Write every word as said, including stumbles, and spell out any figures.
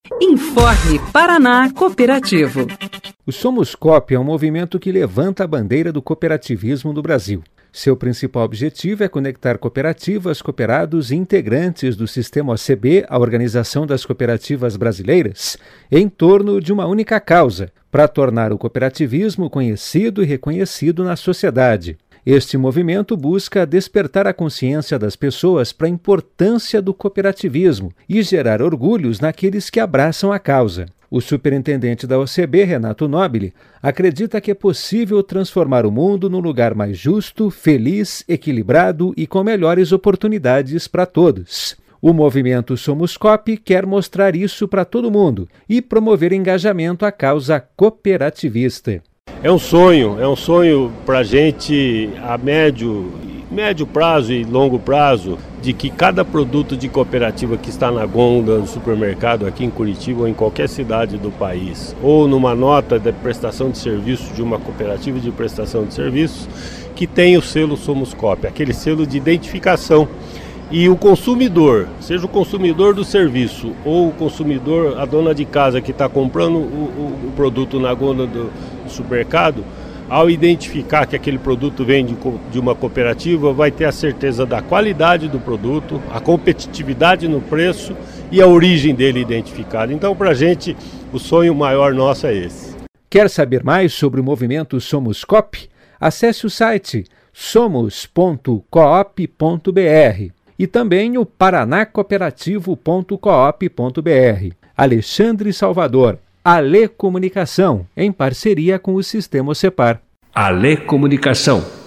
Informe Paraná Cooperativo. O Somos Coop é um movimento que levanta a bandeira do cooperativismo do Brasil. Seu principal objetivo é conectar cooperativas, cooperados e integrantes do Sistema O C B, a Organização das Cooperativas Brasileiras, em torno de uma única causa, para tornar o cooperativismo conhecido e reconhecido na sociedade. Este movimento busca despertar a consciência das pessoas para a importância do cooperativismo e gerar orgulhos naqueles que abraçam a causa. O superintendente da O C B, Renato Nobile, acredita que é possível transformar o mundo num lugar mais justo, feliz, equilibrado e com melhores oportunidades para todos. O movimento Somos Coop quer mostrar isso para todo mundo e promover engajamento à causa cooperativista. É um sonho, é um sonho para a gente a médio, médio prazo e longo prazo, de que cada produto de cooperativa que está na gôndola do supermercado aqui em Curitiba ou em qualquer cidade do país, ou numa nota de prestação de serviço de uma cooperativa de prestação de serviços, que tem o selo Somos Coop, aquele selo de identificação. E o consumidor, seja o consumidor do serviço ou o consumidor, a dona de casa que está comprando o, o, o produto na gôndola do, do supermercado, ao identificar que aquele produto vem de, de uma cooperativa, vai ter a certeza da qualidade do produto, a competitividade no preço e a origem dele identificada. Então, para a gente, o sonho maior nosso é esse. Quer saber mais sobre o movimento Somos Coop? Acesse o site somos ponto coop ponto br. E também o paraná cooperativo ponto coop ponto br. Alexandre Salvador, Ale Comunicação, em parceria com o Sistema OCEPAR. Ale Comunicação.